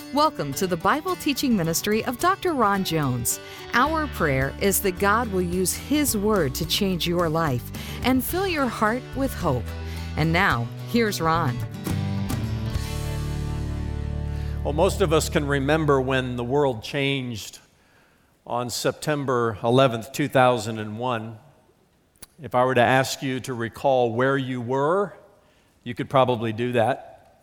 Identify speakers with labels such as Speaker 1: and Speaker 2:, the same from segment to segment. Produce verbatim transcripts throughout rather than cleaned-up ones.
Speaker 1: Welcome to the Bible teaching ministry of Doctor Ron Jones. Our prayer is that God will use His Word to change your life and fill your heart with hope. And now, here's Ron.
Speaker 2: Well, most of us can remember when the world changed on September eleventh, two thousand one. If I were to ask you to recall where you were, you could probably do that.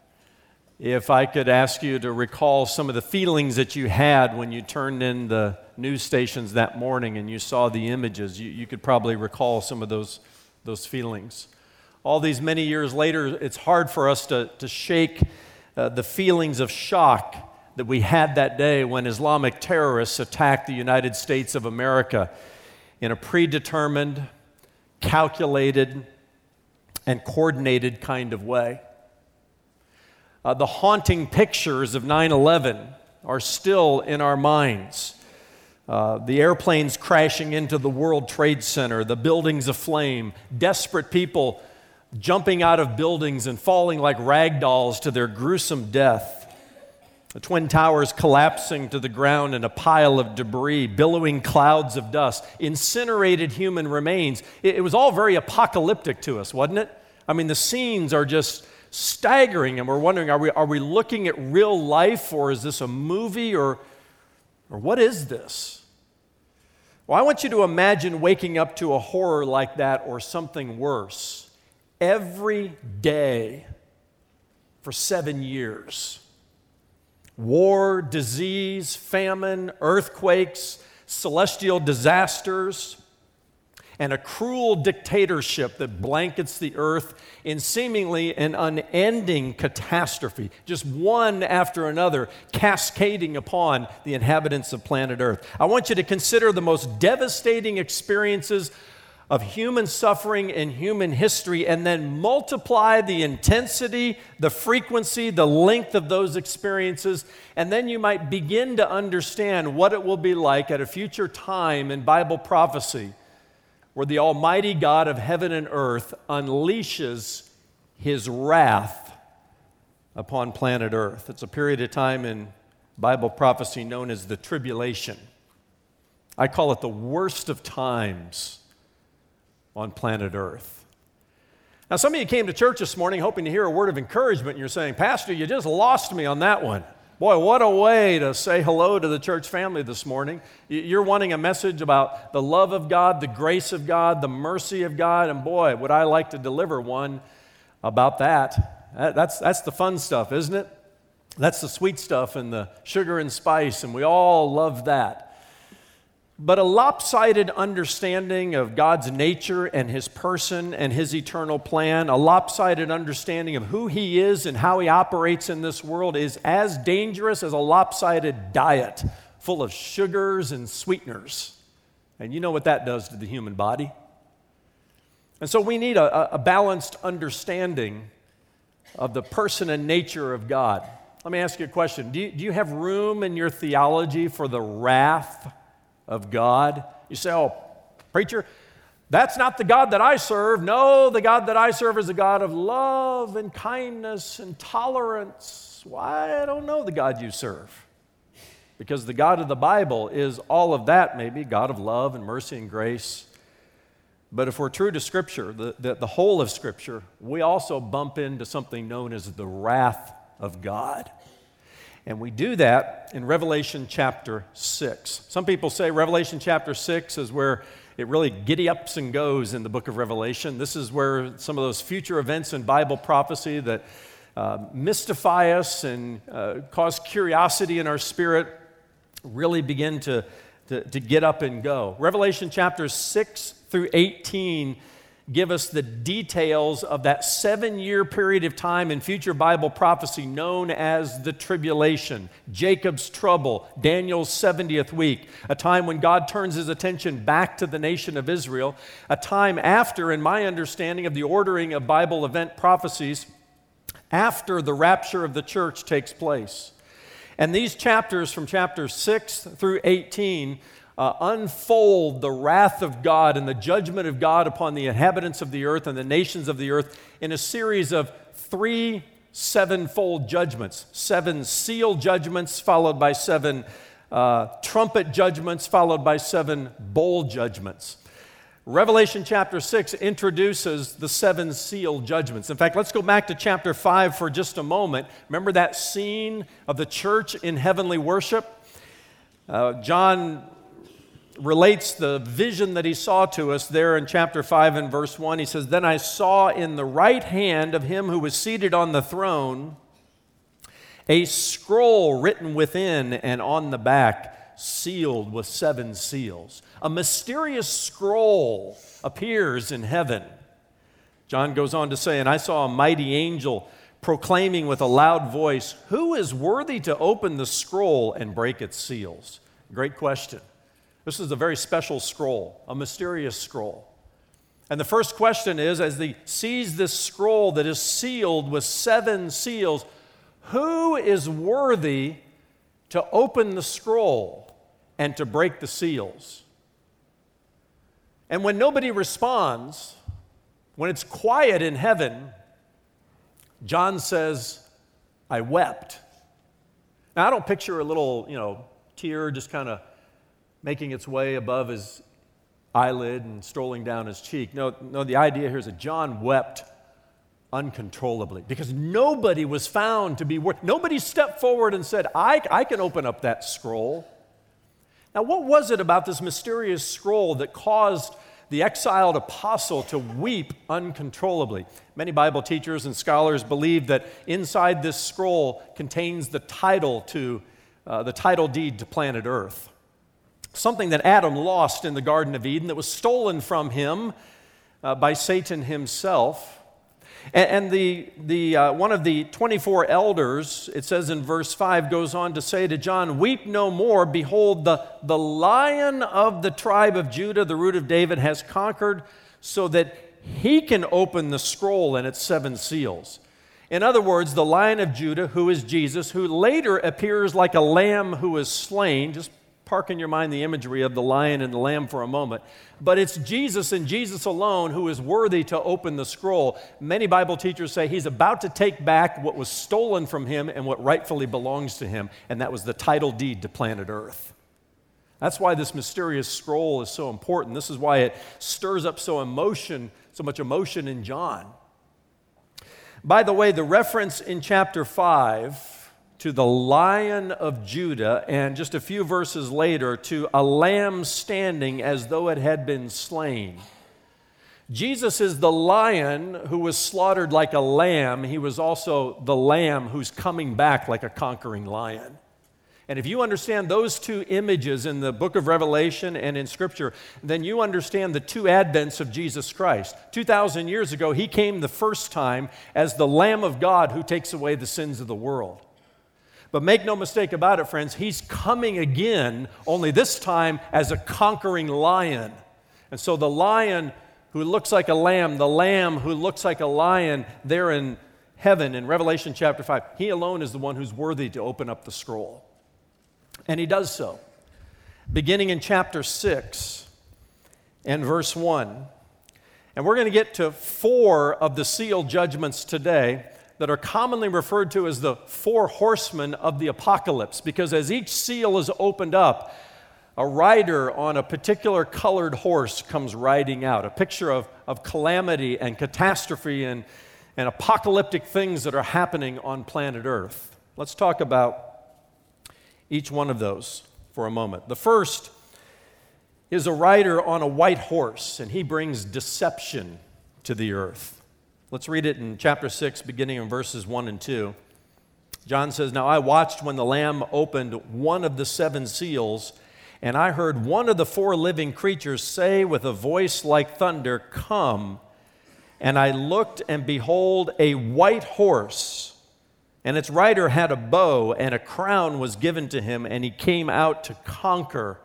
Speaker 2: If I could ask you to recall some of the feelings that you had when you turned in the news stations that morning and you saw the images, you, you could probably recall some of those, those feelings. All these many years later, it's hard for us to, to shake uh, the feelings of shock that we had that day when Islamic terrorists attacked the United States of America in a predetermined, calculated, and coordinated kind of way. Uh, the haunting pictures of nine eleven are still in our minds. Uh, the airplanes crashing into the World Trade Center, the buildings aflame, desperate people jumping out of buildings and falling like rag dolls to their gruesome death. The Twin Towers collapsing to the ground in a pile of debris, billowing clouds of dust, incinerated human remains. It, it was all very apocalyptic to us, wasn't it? I mean, the scenes are just staggering, and we're wondering, are we, are we looking at real life, or is this a movie, or, or what is this? Well, I want you to imagine waking up to a horror like that or something worse every day for seven years. War, disease, famine, earthquakes, celestial disasters, and a cruel dictatorship that blankets the earth in seemingly an unending catastrophe, just one after another, cascading upon the inhabitants of planet Earth. I want you to consider the most devastating experiences of human suffering in human history, and then multiply the intensity, the frequency, the length of those experiences, and then you might begin to understand what it will be like at a future time in Bible prophecy, where the Almighty God of heaven and earth unleashes His wrath upon planet Earth. It's a period of time in Bible prophecy known as the tribulation. I call it the worst of times on planet Earth. Now, some of you came to church this morning hoping to hear a word of encouragement, and you're saying, Pastor, you just lost me on that one. Boy, what a way to say hello to the church family this morning. You're wanting a message about the love of God, the grace of God, the mercy of God, and boy, would I like to deliver one about that. That's, that's the fun stuff, isn't it? That's the sweet stuff and the sugar and spice, and we all love that. But a lopsided understanding of God's nature and His person and His eternal plan, a lopsided understanding of who He is and how He operates in this world is as dangerous as a lopsided diet full of sugars and sweeteners. And you know what that does to the human body. And so we need a, a balanced understanding of the person and nature of God. Let me ask you a question. Do you, do you have room in your theology for the wrath of God? You say, oh, preacher, that's not the God that I serve. No, the God that I serve is a God of love and kindness and tolerance. Why? I don't know the God you serve. Because the God of the Bible is all of that, maybe, God of love and mercy and grace. But if we're true to Scripture, the, the, the whole of Scripture, we also bump into something known as the wrath of God. And we do that in Revelation chapter six. Some people say Revelation chapter six is where it really giddy-ups and goes in the book of Revelation. This is where some of those future events in Bible prophecy that uh, mystify us and uh, cause curiosity in our spirit really begin to, to, to get up and go. Revelation chapters six through eighteen give us the details of that seven-year period of time in future Bible prophecy known as the tribulation, Jacob's trouble, Daniel's seventieth week, a time when God turns His attention back to the nation of Israel, a time after, in my understanding of the ordering of Bible event prophecies, after the rapture of the church takes place. And these chapters from chapter six through eighteen Uh, unfold the wrath of God and the judgment of God upon the inhabitants of the earth and the nations of the earth in a series of three sevenfold judgments, seven seal judgments followed by seven uh, trumpet judgments followed by seven bowl judgments. Revelation chapter six introduces the seven seal judgments. In fact, let's go back to chapter five for just a moment. Remember that scene of the church in heavenly worship? Uh, John relates the vision that he saw to us there in chapter five and verse one. He says, "Then I saw in the right hand of him who was seated on the throne a scroll written within and on the back, sealed with seven seals." A mysterious scroll appears in heaven. John goes on to say, "And I saw a mighty angel proclaiming with a loud voice, 'Who is worthy to open the scroll and break its seals?'" Great question. This is a very special scroll, a mysterious scroll. And the first question is, as he sees this scroll that is sealed with seven seals, who is worthy to open the scroll and to break the seals? And when nobody responds, when it's quiet in heaven, John says, "I wept." Now, I don't picture a little, you know, tear just kind of making its way above his eyelid and strolling down his cheek. No, no, the idea here is that John wept uncontrollably because nobody was found to be worth. Nobody stepped forward and said, I, I can open up that scroll. Now, what was it about this mysterious scroll that caused the exiled apostle to weep uncontrollably? Many Bible teachers and scholars believe that inside this scroll contains the title to uh, the title deed to planet Earth. Something that Adam lost in the Garden of Eden that was stolen from him uh, by Satan himself. And, and the, the, uh, one of the twenty-four elders, it says in verse five, goes on to say to John, "Weep no more. Behold, the, the Lion of the tribe of Judah, the root of David, has conquered so that he can open the scroll and its seven seals." In other words, the Lion of Judah, who is Jesus, who later appears like a lamb who is slain. Just park in your mind the imagery of the lion and the lamb for a moment. But it's Jesus and Jesus alone who is worthy to open the scroll. Many Bible teachers say he's about to take back what was stolen from him and what rightfully belongs to him, and that was the title deed to planet Earth. That's why this mysterious scroll is so important. This is why it stirs up so emotion, so much emotion in John. By the way, the reference in chapter five to the Lion of Judah, and just a few verses later to a lamb standing as though it had been slain. Jesus is the lion who was slaughtered like a lamb. He was also the lamb who's coming back like a conquering lion. And if you understand those two images in the book of Revelation and in Scripture, then you understand the two advents of Jesus Christ. two thousand years ago, he came the first time as the Lamb of God who takes away the sins of the world. But make no mistake about it, friends, he's coming again, only this time as a conquering lion. And so the lion who looks like a lamb, the lamb who looks like a lion there in heaven in Revelation chapter five, he alone is the one who's worthy to open up the scroll. And he does so. Beginning in chapter six and verse one. And we're going to get to four of the seal judgments today that are commonly referred to as the four horsemen of the apocalypse, because as each seal is opened up, a rider on a particular colored horse comes riding out, a picture of, of calamity and catastrophe and, and apocalyptic things that are happening on planet Earth. Let's talk about each one of those for a moment. The first is a rider on a white horse, and he brings deception to the earth. Let's read it in chapter six, beginning in verses one and two. John says, "Now I watched when the Lamb opened one of the seven seals, and I heard one of the four living creatures say with a voice like thunder, 'Come.' And I looked, and behold, a white horse, and its rider had a bow, and a crown was given to him, and he came out to conquer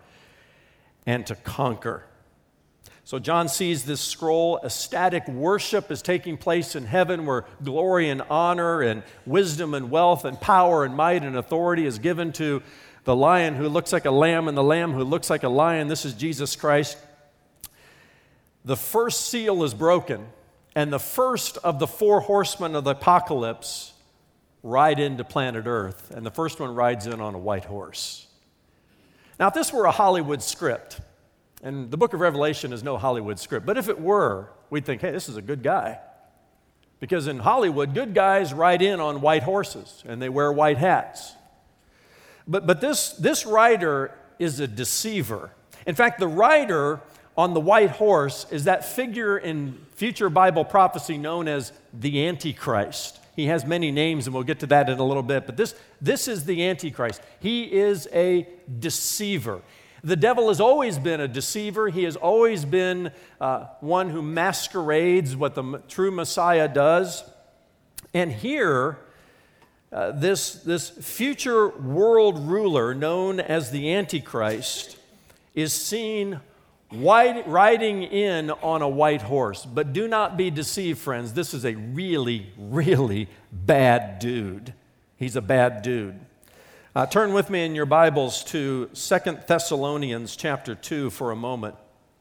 Speaker 2: and to conquer." So John sees this scroll. Ecstatic worship is taking place in heaven where glory and honor and wisdom and wealth and power and might and authority is given to the lion who looks like a lamb and the lamb who looks like a lion. This is Jesus Christ. The first seal is broken, and the first of the four horsemen of the apocalypse ride into planet Earth, and the first one rides in on a white horse. Now, if this were a Hollywood script, and the book of Revelation is no Hollywood script, but if it were, we'd think, hey, this is a good guy. Because in Hollywood, good guys ride in on white horses, and they wear white hats. But, but this, this rider is a deceiver. In fact, the rider on the white horse is that figure in future Bible prophecy known as the Antichrist. He has many names, and we'll get to that in a little bit, but this, this is the Antichrist. He is a deceiver. The devil has always been a deceiver. He has always been uh, one who masquerades what the m- true Messiah does. And here, uh, this, this future world ruler known as the Antichrist is seen White, riding in on a white horse. But do not be deceived, friends. This is a really, really bad dude. He's a bad dude. Uh, turn with me in your Bibles to Second Thessalonians chapter two for a moment.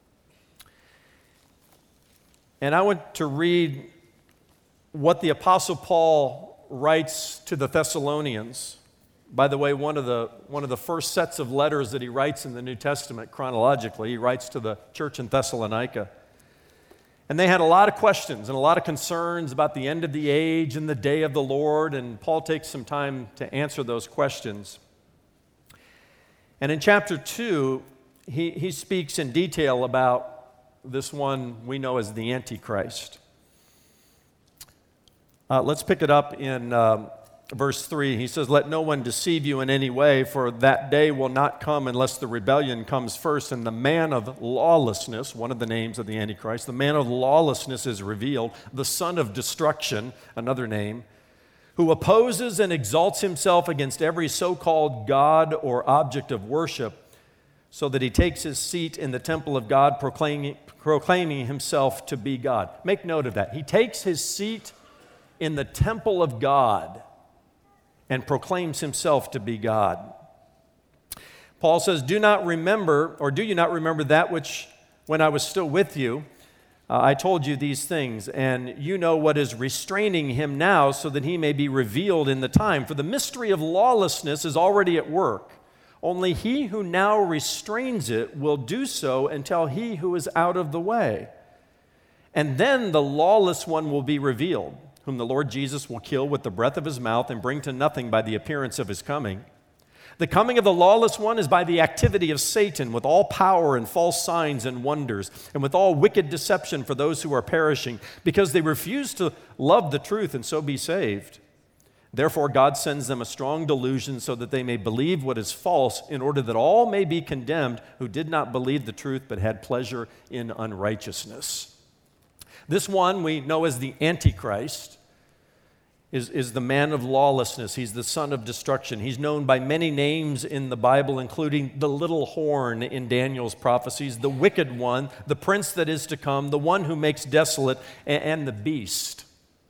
Speaker 2: And I want to read what the Apostle Paul writes to the Thessalonians. By the way, one of the, one of the first sets of letters that he writes in the New Testament chronologically, he writes to the church in Thessalonica. And they had a lot of questions and a lot of concerns about the end of the age and the day of the Lord, and Paul takes some time to answer those questions. And in chapter two, he, he speaks in detail about this one we know as the Antichrist. Uh, let's pick it up in um, verse three. He says, "Let no one deceive you in any way, for that day will not come unless the rebellion comes first, and the man of lawlessness," one of the names of the Antichrist, "the man of lawlessness is revealed, the son of destruction," another name, "who opposes and exalts himself against every so-called God or object of worship, so that he takes his seat in the temple of God, proclaiming, proclaiming himself to be God." Make note of that. He takes his seat in the temple of God and proclaims himself to be God. Paul says, "Do not remember, or do you not remember that which, when I was still with you, uh, I told you these things, and you know what is restraining him now, so that he may be revealed in the time. For the mystery of lawlessness is already at work. Only he who now restrains it will do so until he who is out of the way. And then the lawless one will be revealed, whom the Lord Jesus will kill with the breath of his mouth and bring to nothing by the appearance of his coming. The coming of the lawless one is by the activity of Satan, with all power and false signs and wonders, and with all wicked deception for those who are perishing, because they refuse to love the truth and so be saved. Therefore God sends them a strong delusion, so that they may believe what is false, in order that all may be condemned who did not believe the truth but had pleasure in unrighteousness." This one we know as the Antichrist is, is the man of lawlessness. He's the son of destruction. He's known by many names in the Bible, including the little horn in Daniel's prophecies, the wicked one, the prince that is to come, the one who makes desolate, and, and the beast.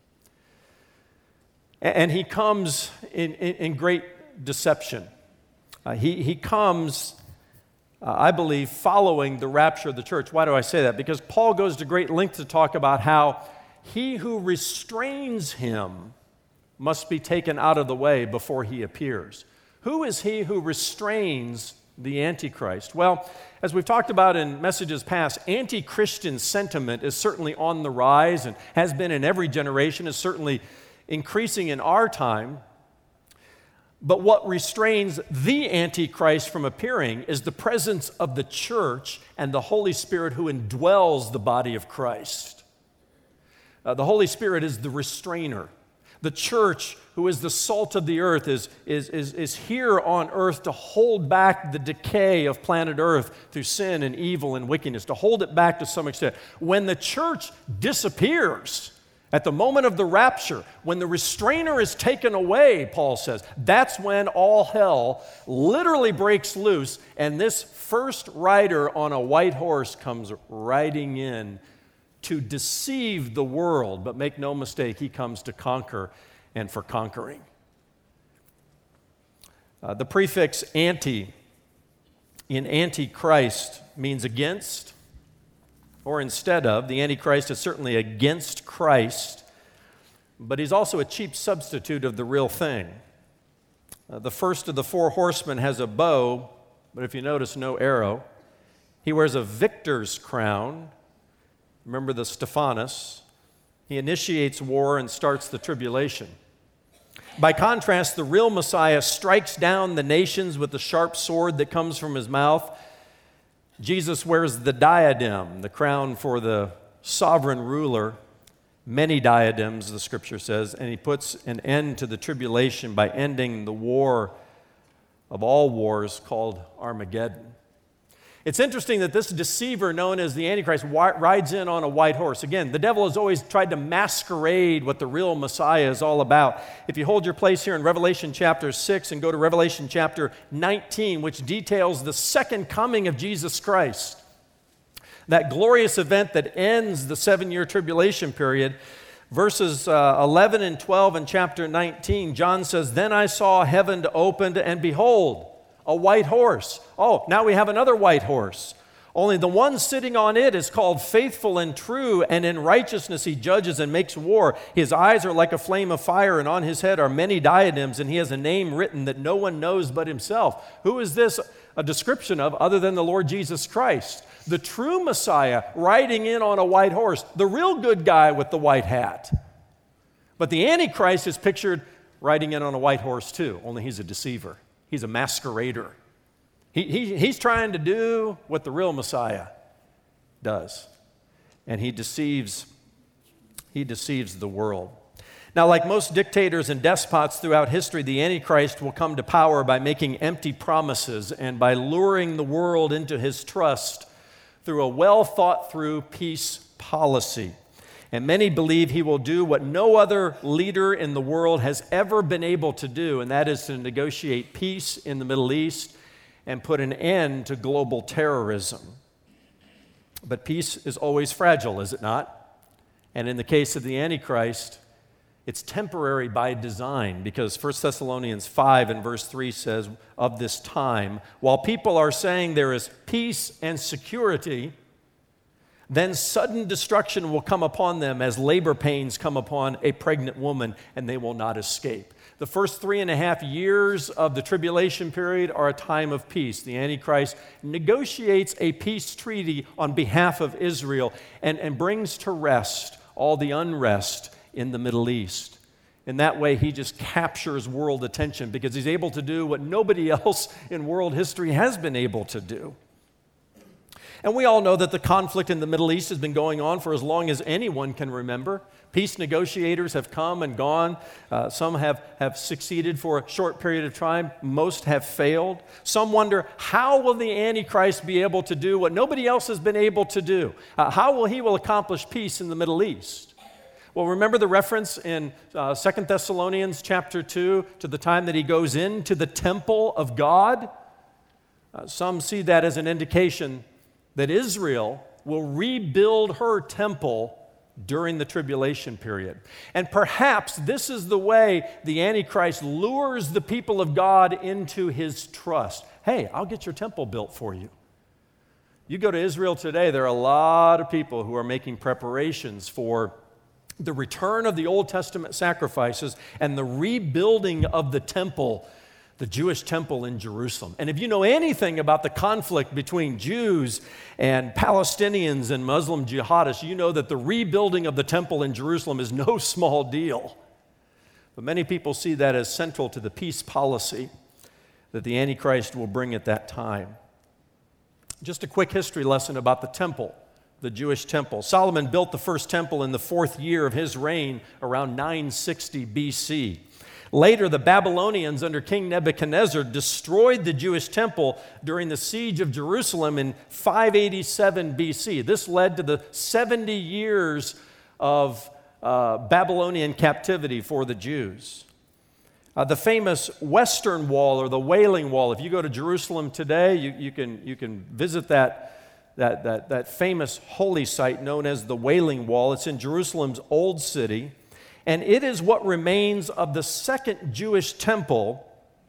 Speaker 2: And, and he comes in, in, in great deception. Uh, he, he comes Uh, I believe, following the rapture of the church. Why do I say that? Because Paul goes to great length to talk about how he who restrains him must be taken out of the way before he appears. Who is he who restrains the Antichrist? Well, as we've talked about in messages past, anti-Christian sentiment is certainly on the rise and has been in every generation, is certainly increasing in our time. But what restrains the Antichrist from appearing is the presence of the church and the Holy Spirit who indwells the body of Christ. Uh, the Holy Spirit is the restrainer. The church, who is the salt of the earth, is, is, is, is here on earth to hold back the decay of planet Earth through sin and evil and wickedness, to hold it back to some extent. When the church disappears, at the moment of the rapture, when the restrainer is taken away, Paul says, that's when all hell literally breaks loose, and this first rider on a white horse comes riding in to deceive the world. But make no mistake, he comes to conquer and for conquering. Uh, the prefix anti in Antichrist means against, or instead of. The Antichrist is certainly against Christ. but he's also a cheap substitute of the real thing. Uh, the first of the four horsemen has a bow, but if you notice, no arrow. He wears a victor's crown. Remember the Stephanos. He initiates war and starts the tribulation. By contrast, the real Messiah strikes down the nations with the sharp sword that comes from his mouth. Jesus wears the diadem, the crown for the sovereign ruler, many diadems, the scripture says, and he puts an end to the tribulation by ending the war of all wars called Armageddon. It's interesting that this deceiver known as the Antichrist rides in on a white horse. Again, the devil has always tried to masquerade what the real Messiah is all about. If you hold your place here in Revelation chapter six and go to Revelation chapter nineteen, which details the second coming of Jesus Christ, that glorious event that ends the seven-year tribulation period, verses uh, eleven and twelve in chapter nineteen, John says, "Then I saw heaven opened, and behold, a white horse." Oh, now we have another white horse. Only the one sitting on it is called Faithful and True, and in righteousness he judges and makes war. His eyes are like a flame of fire, and on his head are many diadems, and he has a name written that no one knows but himself. Who is this a description of other than the Lord Jesus Christ? The true Messiah riding in on a white horse, the real good guy with the white hat. But the Antichrist is pictured riding in on a white horse too, only he's a deceiver. He's a masquerader. He, he, he's trying to do what the real Messiah does. And he deceives, he deceives the world. Now, like most dictators and despots throughout history, the Antichrist will come to power by making empty promises and by luring the world into his trust through a well-thought-through peace policy. And many believe he will do what no other leader in the world has ever been able to do, and that is to negotiate peace in the Middle East and put an end to global terrorism. But peace is always fragile, is it not? And in the case of the Antichrist, it's temporary by design, because First Thessalonians five and verse three says, "Of this time, while people are saying there is peace and security, then sudden destruction will come upon them as labor pains come upon a pregnant woman, and they will not escape." The first three and a half years of the tribulation period are a time of peace. The Antichrist negotiates a peace treaty on behalf of Israel and, and brings to rest all the unrest in the Middle East. In that way, he just captures world attention because he's able to do what nobody else in world history has been able to do. And we all know that the conflict in the Middle East has been going on for as long as anyone can remember. Peace negotiators have come and gone. Uh, some have, have succeeded for a short period of time. Most have failed. Some wonder, how will the Antichrist be able to do what nobody else has been able to do? Uh, how will he will accomplish peace in the Middle East? Well, remember the reference in uh, Second Thessalonians chapter two to the time that he goes into the temple of God? Uh, some see that as an indication that Israel will rebuild her temple during the tribulation period. And perhaps this is the way the Antichrist lures the people of God into his trust. Hey, I'll get your temple built for you. You go to Israel today, there are a lot of people who are making preparations for the return of the Old Testament sacrifices and the rebuilding of the temple, the Jewish temple in Jerusalem. And if you know anything about the conflict between Jews and Palestinians and Muslim jihadists, you know that the rebuilding of the temple in Jerusalem is no small deal. But many people see that as central to the peace policy that the Antichrist will bring at that time. Just a quick history lesson about the temple, the Jewish temple. Solomon built the first temple in the fourth year of his reign around nine sixty B C. Later, the Babylonians under King Nebuchadnezzar destroyed the Jewish temple during the siege of Jerusalem in five eighty-seven B C. This led to the seventy years of uh, Babylonian captivity for the Jews. Uh, the famous Western Wall, or the Wailing Wall, if you go to Jerusalem today, you, you, can, you can visit that, that, that, that famous holy site known as the Wailing Wall. It's in Jerusalem's Old City. And it is what remains of the second Jewish temple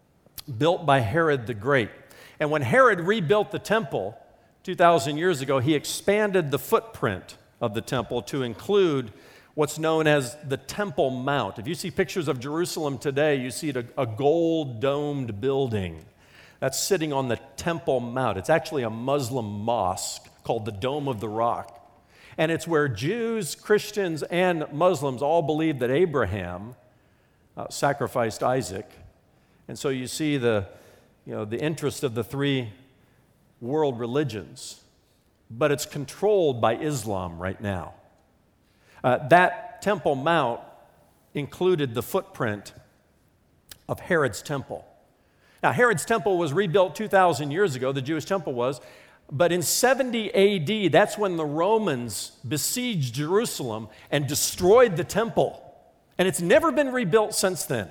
Speaker 2: built by Herod the Great. And when Herod rebuilt the temple two thousand years ago, he expanded the footprint of the temple to include what's known as the Temple Mount. If you see pictures of Jerusalem today, you see a, a gold-domed building that's sitting on the Temple Mount. It's actually a Muslim mosque called the Dome of the Rock. And it's where Jews, Christians, and Muslims all believe that Abraham uh, sacrificed Isaac. And so you see the, you know, the interest of the three world religions. But it's controlled by Islam right now. Uh, that Temple Mount included the footprint of Herod's temple. Now, Herod's temple was rebuilt two thousand years ago, the Jewish temple was, but in seventy A D, that's when the Romans besieged Jerusalem and destroyed the temple. And it's never been rebuilt since then.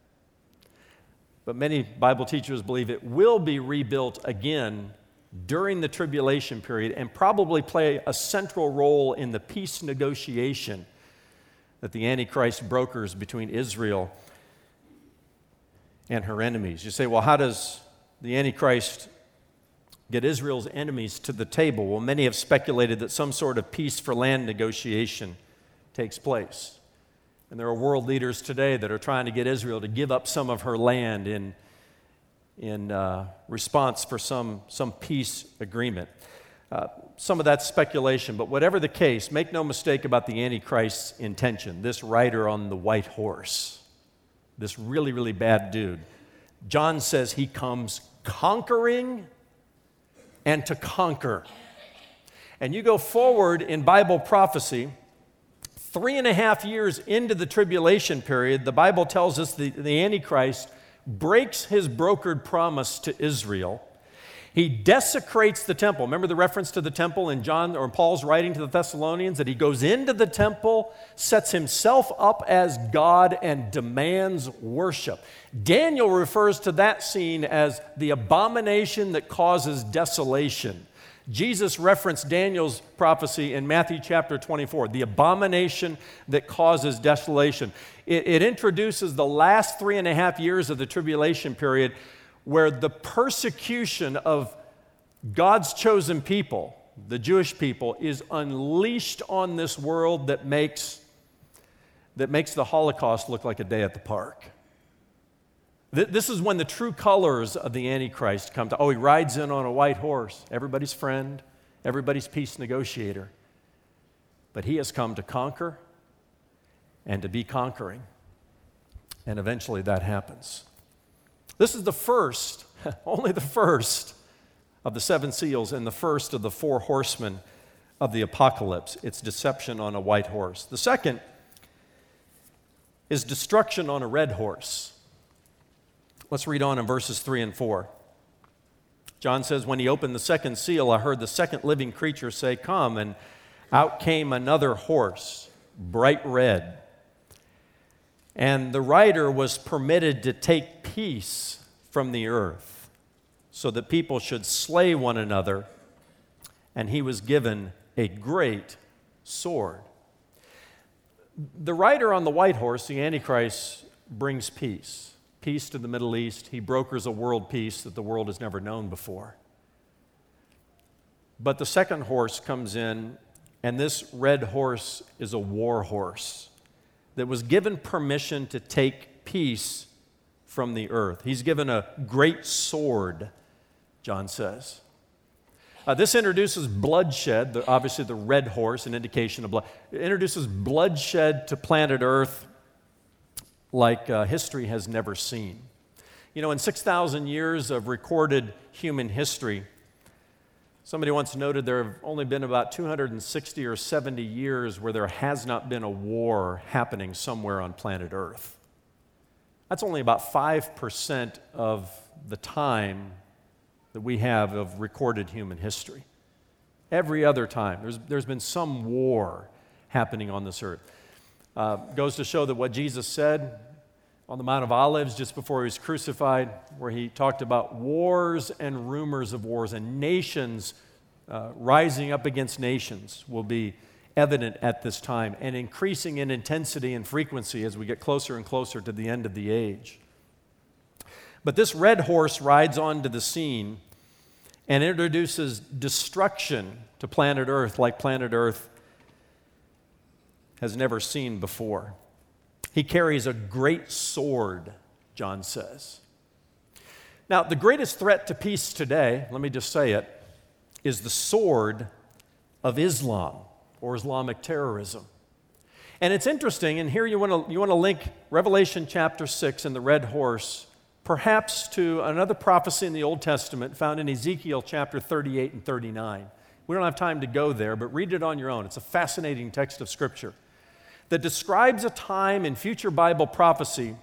Speaker 2: But many Bible teachers believe it will be rebuilt again during the tribulation period and probably play a central role in the peace negotiation that the Antichrist brokers between Israel and her enemies. You say, well, how does the Antichrist get Israel's enemies to the table? Well, many have speculated that some sort of peace for land negotiation takes place. And there are world leaders today that are trying to get Israel to give up some of her land in in uh, response for some, some peace agreement. Uh, some of that's speculation, but whatever the case, make no mistake about the Antichrist's intention. This rider on the white horse, this really, really bad dude, John says he comes conquering and to conquer. And you go forward in Bible prophecy, three and a half years into the tribulation period, the Bible tells us the, the Antichrist breaks his brokered promise to Israel. He desecrates the temple. Remember the reference to the temple in John or Paul's writing to the Thessalonians, that he goes into the temple, sets himself up as God, and demands worship. Daniel refers to that scene as the abomination that causes desolation. Jesus referenced Daniel's prophecy in Matthew chapter twenty-four, the abomination that causes desolation. It, it introduces the last three and a half years of the tribulation period, where the persecution of God's chosen people, the Jewish people, is unleashed on this world that makes, that makes the Holocaust look like a day at the park. This is when the true colors of the Antichrist come to. Oh, he rides in on a white horse, everybody's friend, everybody's peace negotiator. But he has come to conquer and to be conquering. And eventually that happens. This is the first, only the first of the seven seals and the first of the four horsemen of the apocalypse. It's deception on a white horse. The second is destruction on a red horse. Let's read on in verses three and four. John says, when he opened the second seal, I heard the second living creature say, come, and out came another horse, bright red. And the rider was permitted to take peace from the earth, so that people should slay one another, and he was given a great sword. The rider on the white horse, the Antichrist, brings peace. Peace to the Middle East. He brokers a world peace that the world has never known before. But the second horse comes in, and this red horse is a war horse that was given permission to take peace from the earth. He's given a great sword, John says. Uh, this introduces bloodshed, the, obviously the red horse, an indication of blood. It introduces bloodshed to planet Earth like uh, history has never seen. You know, in six thousand years of recorded human history, somebody once noted there have only been about two hundred sixty or seventy years where there has not been a war happening somewhere on planet Earth. That's only about five percent of the time that we have of recorded human history. Every other time, there's, there's been some war happening on this earth. Uh, goes to show that what Jesus said on the Mount of Olives just before he was crucified, where he talked about wars and rumors of wars, and nations uh, rising up against nations will be evident at this time, and increasing in intensity and frequency as we get closer and closer to the end of the age. But this red horse rides onto the scene and introduces destruction to planet Earth like planet Earth has never seen before. He carries a great sword, John says. Now, the greatest threat to peace today, let me just say it, is the sword of Islam or Islamic terrorism. And it's interesting, and here you want to you want to link Revelation chapter six and the red horse perhaps to another prophecy in the Old Testament found in Ezekiel chapter thirty-eight and thirty-nine. We don't have time to go there, but read it on your own. It's a fascinating text of Scripture that describes a time in future Bible prophecy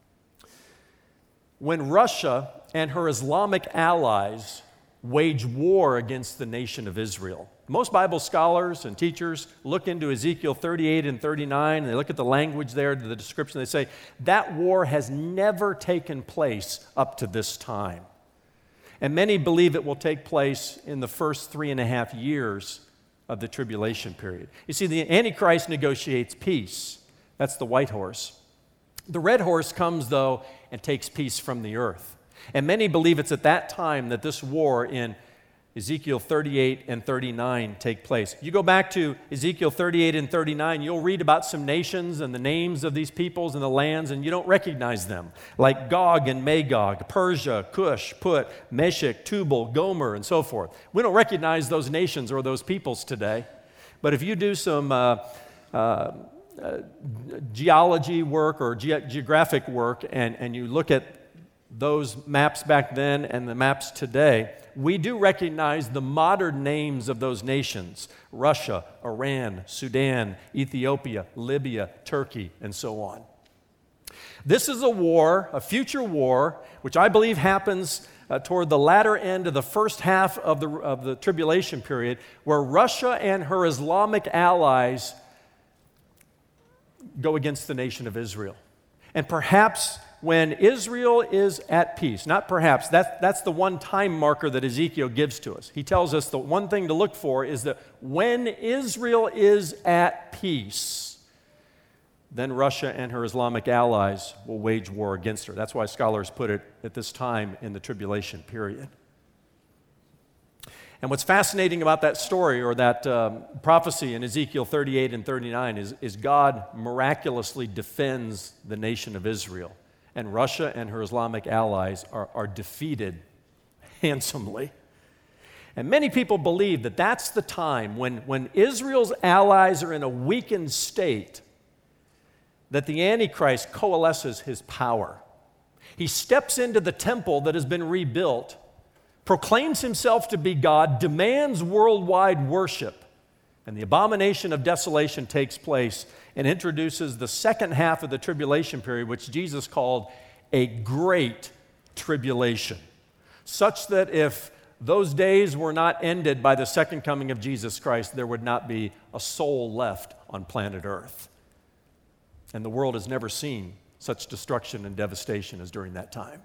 Speaker 2: when Russia and her Islamic allies wage war against the nation of Israel. Most Bible scholars and teachers look into Ezekiel thirty-eight and thirty-nine, and they look at the language there, the description, they say, that war has never taken place up to this time. And many believe it will take place in the first three and a half years of the tribulation period. You see, the Antichrist negotiates peace. That's the white horse. The red horse comes, though, and takes peace from the earth. And many believe it's at that time that this war in Ezekiel thirty-eight and thirty-nine take place. You go back to Ezekiel thirty-eight and thirty-nine, you'll read about some nations and the names of these peoples and the lands, and you don't recognize them, like Gog and Magog, Persia, Cush, Put, Meshech, Tubal, Gomer, and so forth. We don't recognize those nations or those peoples today, but if you do some uh, uh, uh, geology work or ge- geographic work and, and you look at those maps back then and the maps today, we do recognize the modern names of those nations: Russia, Iran, Sudan, Ethiopia, Libya, Turkey, and so on. This is a war, a future war, which I believe happens uh, toward the latter end of the first half of the, of the tribulation period, where Russia and her Islamic allies go against the nation of Israel. And perhaps when Israel is at peace, not perhaps, that's, that's the one time marker that Ezekiel gives to us. He tells us the one thing to look for is that when Israel is at peace, then Russia and her Islamic allies will wage war against her. That's why scholars put it at this time in the tribulation period. And what's fascinating about that story or that um, prophecy in Ezekiel thirty-eight and thirty-nine is, is God miraculously defends the nation of Israel. And Russia and her Islamic allies are, are defeated handsomely. And many people believe that that's the time when, when Israel's allies are in a weakened state that the Antichrist coalesces his power. He steps into the temple that has been rebuilt, proclaims himself to be God, demands worldwide worship, and the abomination of desolation takes place and introduces the second half of the tribulation period, which Jesus called a great tribulation, such that if those days were not ended by the second coming of Jesus Christ, there would not be a soul left on planet Earth. And the world has never seen such destruction and devastation as during that time.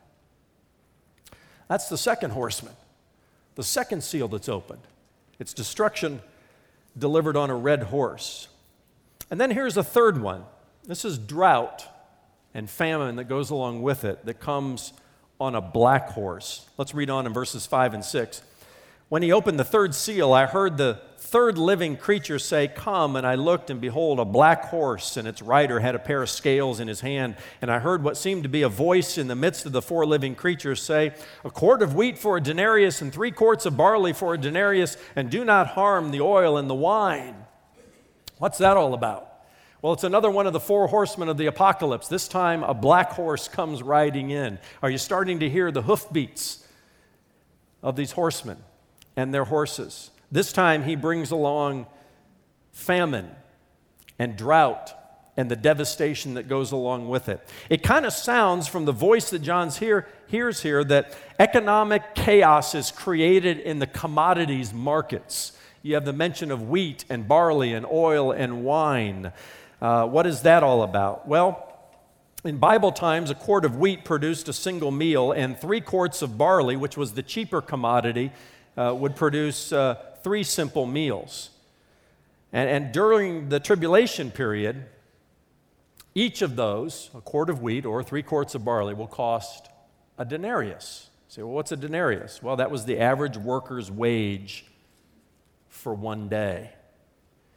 Speaker 2: That's the second horseman, the second seal that's opened. It's destruction delivered on a red horse. And then here's a third one. This is drought and famine that goes along with it, that comes on a black horse. Let's read on in verses five and six. When he opened the third seal, I heard the third living creature say, "Come," and I looked, and behold, a black horse, and its rider had a pair of scales in his hand. And I heard what seemed to be a voice in the midst of the four living creatures say, "A quart of wheat for a denarius, and three quarts of barley for a denarius, and do not harm the oil and the wine." What's that all about? Well, it's another one of the four horsemen of the apocalypse. This time, a black horse comes riding in. Are you starting to hear the hoofbeats of these horsemen and their horses? This time, he brings along famine and drought and the devastation that goes along with it. It kind of sounds from the voice that John's hear, hears here that economic chaos is created in the commodities markets. You have the mention of wheat and barley and oil and wine. Uh, what is that all about? Well, in Bible times, a quart of wheat produced a single meal, and three quarts of barley, which was the cheaper commodity, uh, would produce uh, three simple meals. And, and during the tribulation period, each of those, a quart of wheat or three quarts of barley, will cost a denarius. You say, well, what's a denarius? Well, that was the average worker's wage for one day.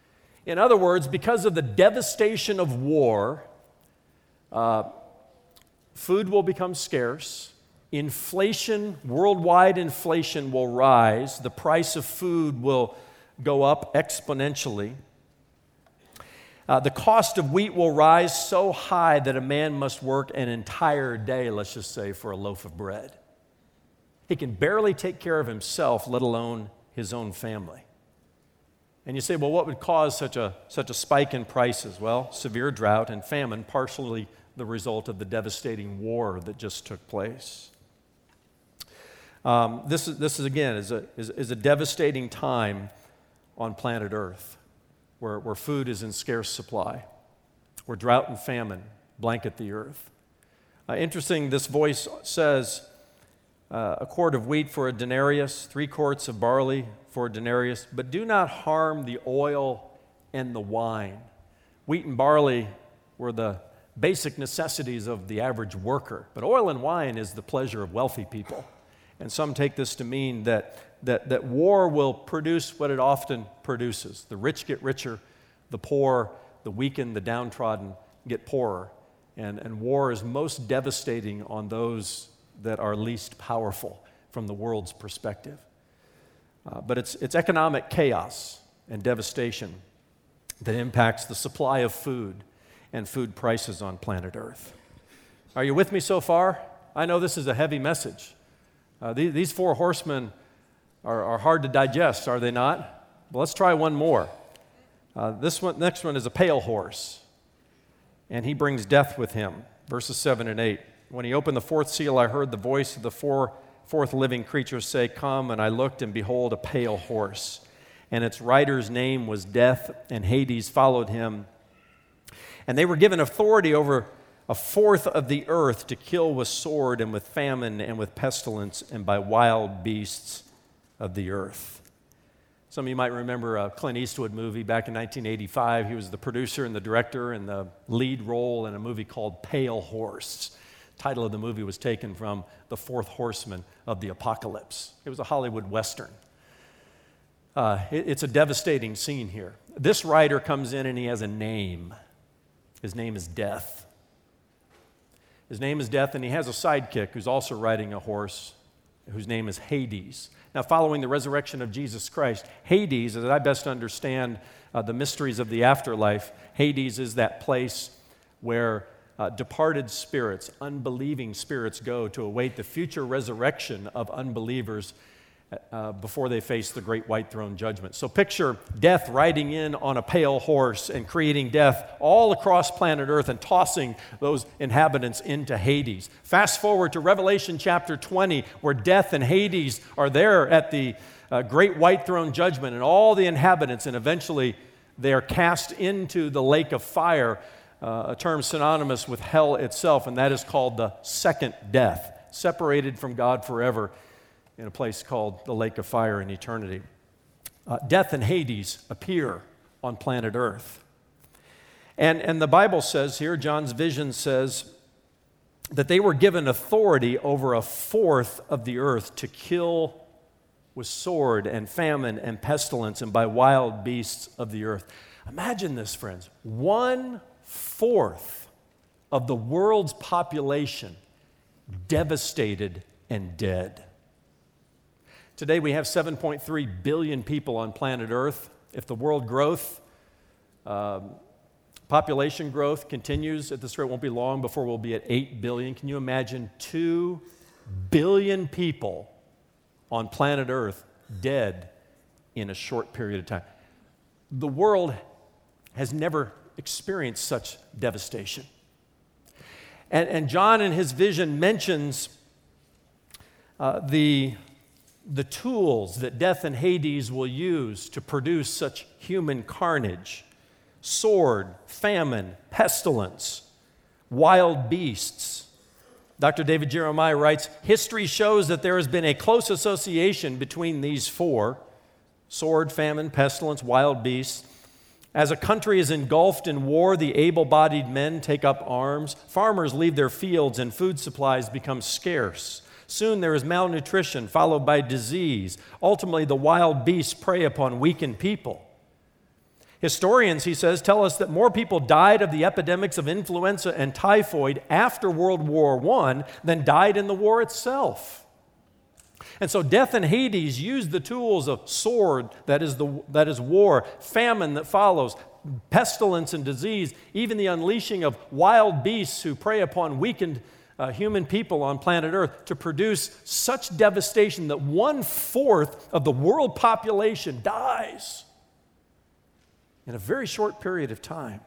Speaker 2: In other words, because of the devastation of war, uh, food will become scarce. Inflation, worldwide inflation will rise. The price of food will go up exponentially. Uh, the cost of wheat will rise so high that a man must work an entire day, let's just say, for a loaf of bread. He can barely take care of himself, let alone his own family. And you say, well, what would cause such a, such a spike in prices? Well, severe drought and famine, partially the result of the devastating war that just took place. Um, this, is, this is, again, is a, is, is a devastating time on planet Earth, where, where food is in scarce supply, where drought and famine blanket the earth. Uh, interesting, this voice says, uh, a quart of wheat for a denarius, three quarts of barley for a denarius, but do not harm the oil and the wine. Wheat and barley were the basic necessities of the average worker, but oil and wine is the pleasure of wealthy people. And some take this to mean that, that, that war will produce what it often produces. The rich get richer, the poor, the weakened, the downtrodden get poorer. And, and war is most devastating on those that are least powerful from the world's perspective. Uh, but it's, it's economic chaos and devastation that impacts the supply of food and food prices on planet Earth. Are you with me so far? I know this is a heavy message. Uh, these, these four horsemen are, are hard to digest, are they not? Well, let's try one more. Uh, this one, next one is a pale horse, and he brings death with him. Verses seven and eight. When he opened the fourth seal, I heard the voice of the four, fourth living creature say, "Come," and I looked, and behold, a pale horse. And its rider's name was Death, and Hades followed him. And they were given authority over a fourth of the earth to kill with sword and with famine and with pestilence and by wild beasts of the earth. Some of you might remember a Clint Eastwood movie back in nineteen eighty-five. He was the producer and the director and the lead role in a movie called Pale Horse. The title of the movie was taken from The Fourth Horseman of the Apocalypse. It was a Hollywood Western. Uh, it, it's a devastating scene here. This rider comes in and he has a name. His name is Death. His name is Death, and he has a sidekick who's also riding a horse, whose name is Hades. Now, following the resurrection of Jesus Christ, Hades, as I best understand uh, the mysteries of the afterlife, Hades is that place where uh, departed spirits, unbelieving spirits, go to await the future resurrection of unbelievers Uh, before they face the great white throne judgment. So picture Death riding in on a pale horse and creating death all across planet Earth and tossing those inhabitants into Hades. Fast forward to Revelation chapter twenty, where Death and Hades are there at the uh, great white throne judgment, and all the inhabitants, and eventually they are cast into the lake of fire, uh, a term synonymous with hell itself, and that is called the second death, separated from God forever in a place called the lake of fire in eternity. Uh, Death and Hades appear on planet Earth. And, and the Bible says here, John's vision says, that they were given authority over a fourth of the earth to kill with sword and famine and pestilence and by wild beasts of the earth. Imagine this, friends. One fourth of the world's population devastated and dead. Today we have seven point three billion people on planet Earth. If the world growth, um, population growth continues at this rate, it won't be long before we'll be at eight billion. Can you imagine two billion people on planet Earth dead in a short period of time? The world has never experienced such devastation. And, and John in his vision mentions uh, the the tools that Death and Hades will use to produce such human carnage: sword, famine, pestilence, wild beasts. Doctor David Jeremiah writes, history shows that there has been a close association between these four: sword, famine, pestilence, wild beasts. As a country is engulfed in war, the able-bodied men take up arms. Farmers leave their fields and food supplies become scarce. Soon there is malnutrition followed by disease. Ultimately, the wild beasts prey upon weakened people. Historians, he says, tell us that more people died of the epidemics of influenza and typhoid after World War One than died in the war itself. And so death in Hades used the tools of sword, that is, the, that is war, famine that follows, pestilence and disease, even the unleashing of wild beasts who prey upon weakened uh, human people on planet Earth to produce such devastation that one-fourth of the world population dies in a very short period of time.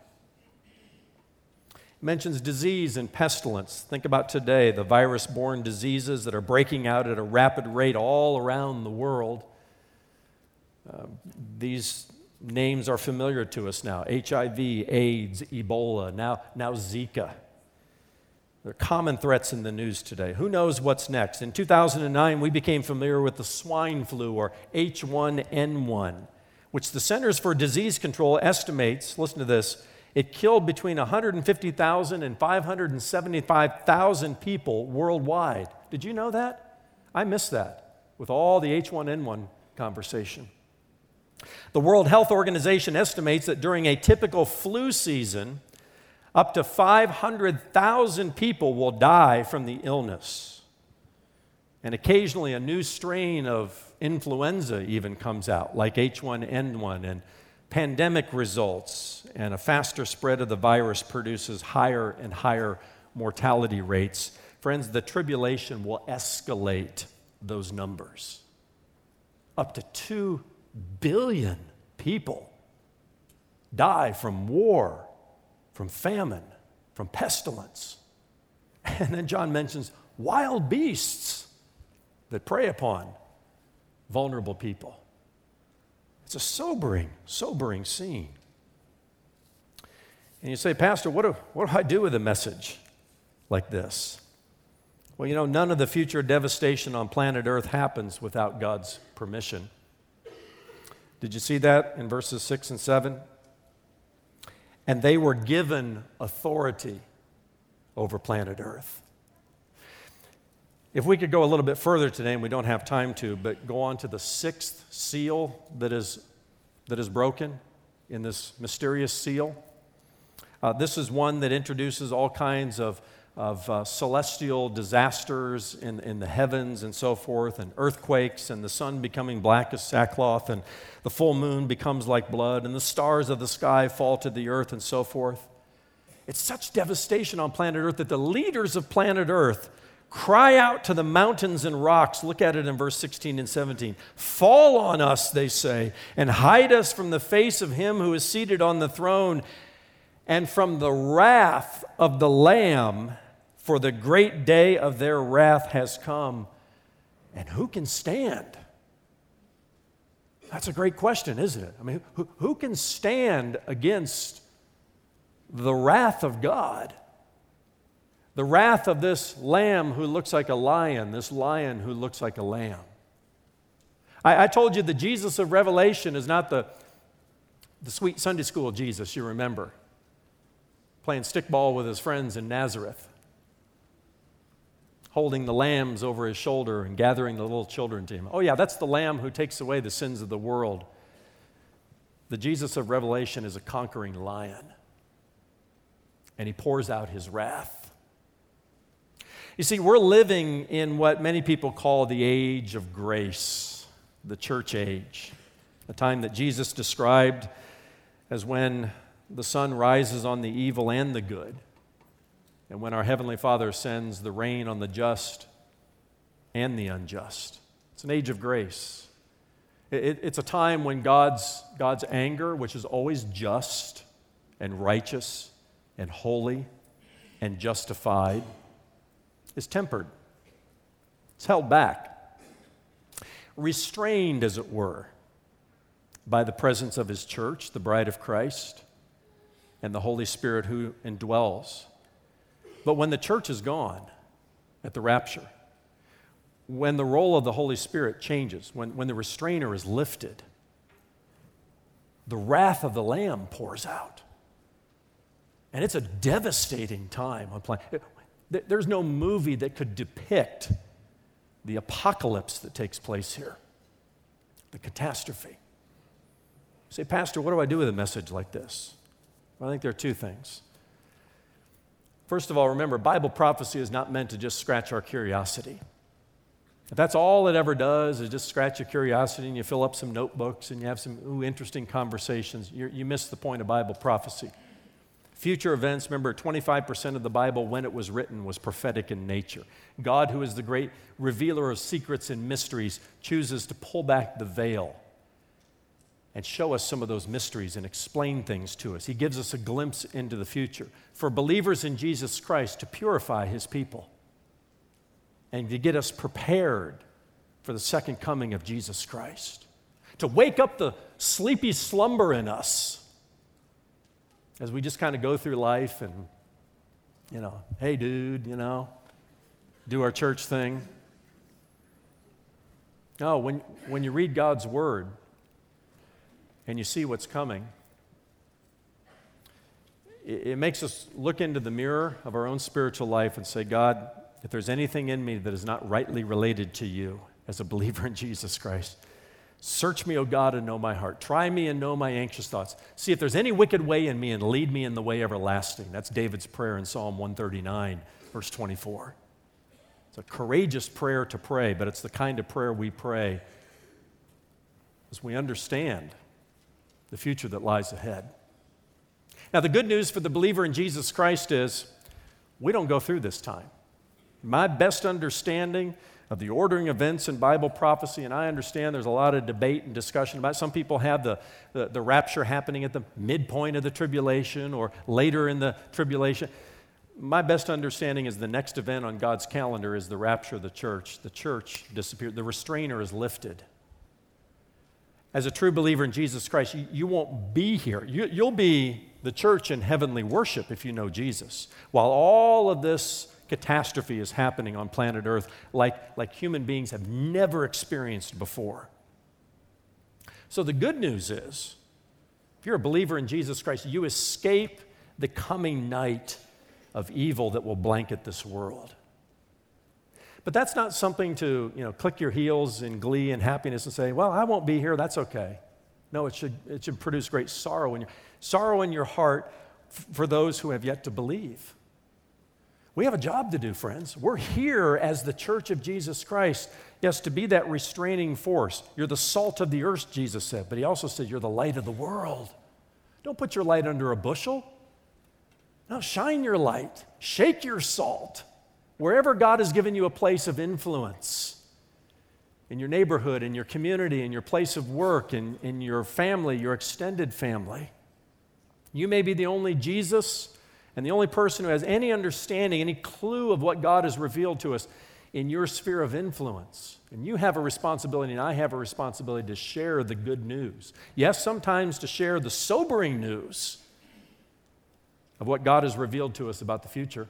Speaker 2: It mentions disease and pestilence. Think about today, the virus-borne diseases that are breaking out at a rapid rate all around the world. Uh, these names are familiar to us now. H I V, AIDS, Ebola, now, now Zika. They're common threats in the news today. Who knows what's next? In two thousand nine, we became familiar with the swine flu, or H one N one, which the Centers for Disease Control estimates, listen to this, it killed between one hundred fifty thousand and five hundred seventy-five thousand people worldwide. Did you know that? I missed that with all the H one N one conversation. The World Health Organization estimates that during a typical flu season, up to five hundred thousand people will die from the illness. And occasionally a new strain of influenza even comes out, like H one N one, and pandemic results and a faster spread of the virus produces higher and higher mortality rates. Friends, the tribulation will escalate those numbers. Up to two billion people die from war, from famine, from pestilence. And then John mentions wild beasts that prey upon vulnerable people. It's a sobering, sobering scene. And you say, Pastor, what do, what do I do with a message like this? Well, you know, none of the future devastation on planet Earth happens without God's permission. Did you see that in verses six and seven? And they were given authority over planet Earth. If we could go a little bit further today, and we don't have time to, but go on to the sixth seal that is, that is broken in this mysterious seal. Uh, this is one that introduces all kinds of, of uh, celestial disasters in, in the heavens and so forth, and earthquakes, and the sun becoming black as sackcloth, and the full moon becomes like blood, and the stars of the sky fall to the earth, and so forth. It's such devastation on planet Earth that the leaders of planet Earth cry out to the mountains and rocks. Look at it in verse sixteen and seventeen. Fall on us, they say, and hide us from the face of him who is seated on the throne and from the wrath of the Lamb, for the great day of their wrath has come. And who can stand? That's a great question, isn't it? I mean, who, who can stand against the wrath of God? The wrath of this lamb who looks like a lion, this lion who looks like a lamb. I, I told you the Jesus of Revelation is not the, the sweet Sunday school Jesus you remember, playing stickball with his friends in Nazareth, holding the lambs over his shoulder and gathering the little children to him. Oh yeah, that's the lamb who takes away the sins of the world. The Jesus of Revelation is a conquering lion, and he pours out his wrath. You see, we're living in what many people call the age of grace, the church age, a time that Jesus described as when the sun rises on the evil and the good, and when our Heavenly Father sends the rain on the just and the unjust. It's an age of grace. It, it's a time when God's, God's anger, which is always just and righteous and holy and justified, is tempered. It's held back, restrained, as it were, by the presence of his church, the bride of Christ, and the Holy Spirit who indwells. But when the church is gone at the rapture, when the role of the Holy Spirit changes, when, when the restrainer is lifted, the wrath of the Lamb pours out. And it's a devastating time on planet. There's no movie that could depict the apocalypse that takes place here, the catastrophe. say, Pastor, what do I do with a message like this? Well, I think there are two things. First of all, remember, Bible prophecy is not meant to just scratch our curiosity. If that's all it ever does is just scratch your curiosity and you fill up some notebooks and you have some ooh, interesting conversations, you're, you miss the point of Bible prophecy. Future events, remember, twenty-five percent of the Bible when it was written was prophetic in nature. God, who is the great revealer of secrets and mysteries, chooses to pull back the veil and show us some of those mysteries and explain things to us. He gives us a glimpse into the future. For believers in Jesus Christ to purify His people and to get us prepared for the second coming of Jesus Christ. To wake up the sleepy slumber in us as we just kind of go through life and, you know, hey dude, you know, do our church thing. No, when, when you read God's Word, and you see what's coming, it, it makes us look into the mirror of our own spiritual life and say, God, if there's anything in me that is not rightly related to you as a believer in Jesus Christ, search me, O God, and know my heart. Try me and know my anxious thoughts. See if there's any wicked way in me and lead me in the way everlasting. That's David's prayer in Psalm one thirty-nine, verse twenty-four. It's a courageous prayer to pray, but it's the kind of prayer we pray as we understand the future that lies ahead. Now, the good news for the believer in Jesus Christ is we don't go through this time. My best understanding of the ordering events in Bible prophecy, and I understand there's a lot of debate and discussion about it. Some people have the, the, the rapture happening at the midpoint of the tribulation or later in the tribulation. My best understanding is the next event on God's calendar is the rapture of the church. The church disappeared. The restrainer is lifted. As a true believer in Jesus Christ, you, you won't be here. You, you'll be the church in heavenly worship if you know Jesus. While all of this catastrophe is happening on planet Earth like, like human beings have never experienced before. So the good news is, if you're a believer in Jesus Christ, you escape the coming night of evil that will blanket this world. But that's not something to, you know, click your heels in glee and happiness and say, well, I won't be here, that's okay. No, it should, it should produce great sorrow in your, sorrow in your heart f- for those who have yet to believe. We have a job to do, friends. We're here as the church of Jesus Christ, yes, to be that restraining force. You're the salt of the earth, Jesus said, but He also said you're the light of the world. Don't put your light under a bushel. No, shine your light. Shake your salt. Wherever God has given you a place of influence, in your neighborhood, in your community, in your place of work, in, in your family, your extended family, you may be the only Jesus and the only person who has any understanding, any clue of what God has revealed to us in your sphere of influence. And you have a responsibility, and I have a responsibility to share the good news. Yes, sometimes to share the sobering news of what God has revealed to us about the future.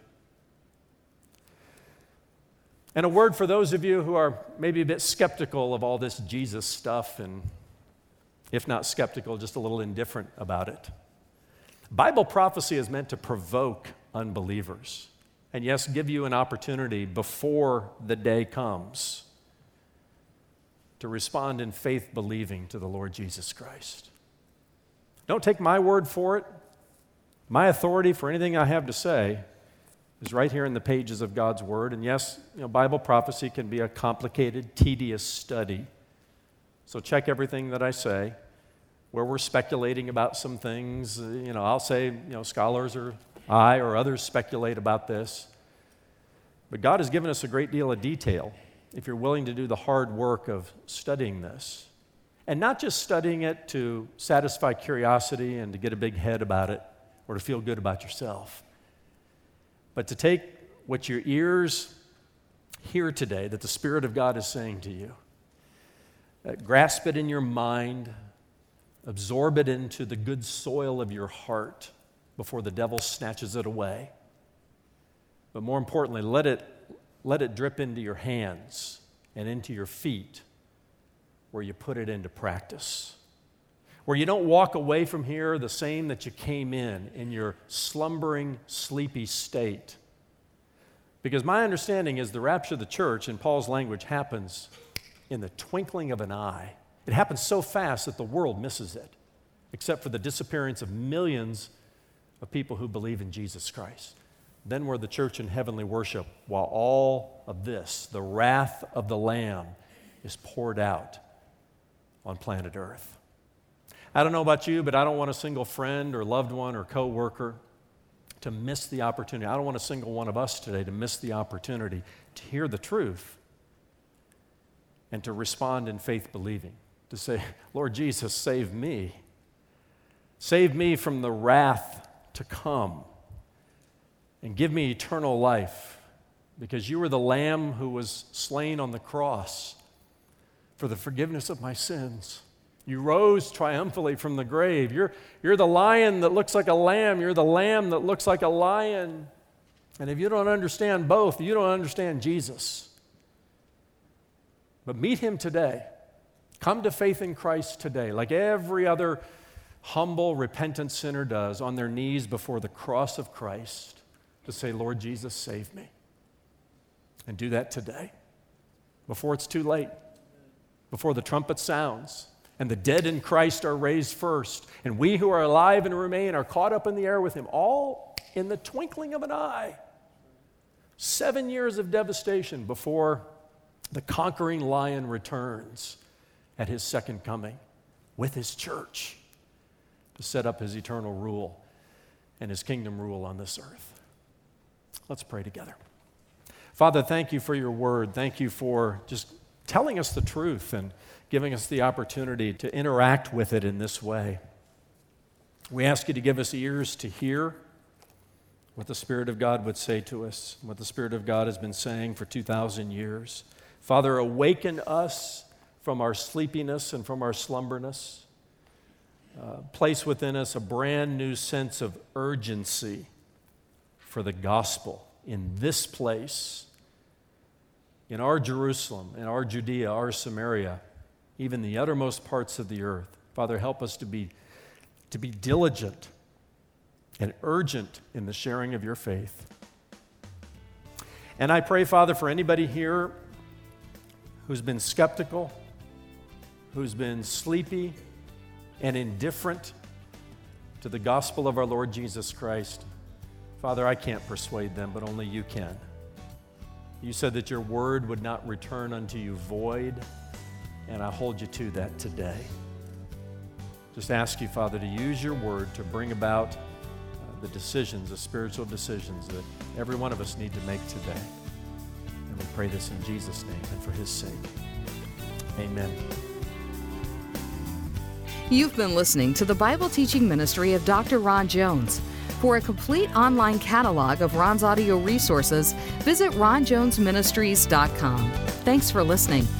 Speaker 2: And a word for those of you who are maybe a bit skeptical of all this Jesus stuff, and if not skeptical, just a little indifferent about it. Bible prophecy is meant to provoke unbelievers, and yes, give you an opportunity before the day comes to respond in faith believing to the Lord Jesus Christ. Don't take my word for it. My authority for anything I have to say is right here in the pages of God's Word. And yes, you know, Bible prophecy can be a complicated, tedious study. So check everything that I say. Where we're speculating about some things, you know, I'll say, you know, scholars or I or others speculate about this. But God has given us a great deal of detail if you're willing to do the hard work of studying this. And not just studying it to satisfy curiosity and to get a big head about it or to feel good about yourself. But to take what your ears hear today that the Spirit of God is saying to you, uh, grasp it in your mind, absorb it into the good soil of your heart before the devil snatches it away. But more importantly, let it, let it drip into your hands and into your feet where you put it into practice. Where you don't walk away from here the same that you came in, in your slumbering, sleepy state. Because my understanding is the rapture of the church, in Paul's language, happens in the twinkling of an eye. It happens so fast that the world misses it. except for the disappearance of millions of people who believe in Jesus Christ. Then we're the church in heavenly worship, while all of this, the wrath of the Lamb, is poured out on planet Earth. I don't know about you, but I don't want a single friend or loved one or coworker to miss the opportunity. I don't want a single one of us today to miss the opportunity to hear the truth and to respond in faith believing, to say, Lord Jesus, save me. Save me from the wrath to come and give me eternal life, because you were the Lamb who was slain on the cross for the forgiveness of my sins. You rose triumphantly from the grave. You're, you're the lion that looks like a lamb. You're the lamb that looks like a lion. And if you don't understand both, you don't understand Jesus. But meet him today. Come to faith in Christ today, like every other humble, repentant sinner does, on their knees before the cross of Christ, to say, Lord Jesus, save me. And do that today, before it's too late, before the trumpet sounds, and the dead in Christ are raised first, and we who are alive and remain are caught up in the air with him, all in the twinkling of an eye. Seven years of devastation before the conquering lion returns at his second coming with his church to set up his eternal rule and his kingdom rule on this earth. Let's pray together. Father, thank you for your word. Thank you for just telling us the truth and giving us the opportunity to interact with it in this way. We ask you to give us ears to hear what the Spirit of God would say to us, what the Spirit of God has been saying for two thousand years. Father, awaken us from our sleepiness and from our slumberness. Uh, place within us a brand new sense of urgency for the gospel in this place, in our Jerusalem, in our Judea, our Samaria, even the uttermost parts of the earth. Father, help us to be, to be diligent and urgent in the sharing of your faith. And I pray, Father, for anybody here who's been skeptical, who's been sleepy and indifferent to the gospel of our Lord Jesus Christ. Father, I can't persuade them, but only you can. You said that your word would not return unto you void, and I hold you to that today. Just ask you, Father, to use your word to bring about uh, the decisions, the spiritual decisions that every one of us need to make today. And we pray this in Jesus' name and for his sake. Amen.
Speaker 1: You've been listening to the Bible teaching ministry of Doctor Ron Jones. For a complete online catalog of Ron's audio resources, visit ron jones ministries dot com. Thanks for listening.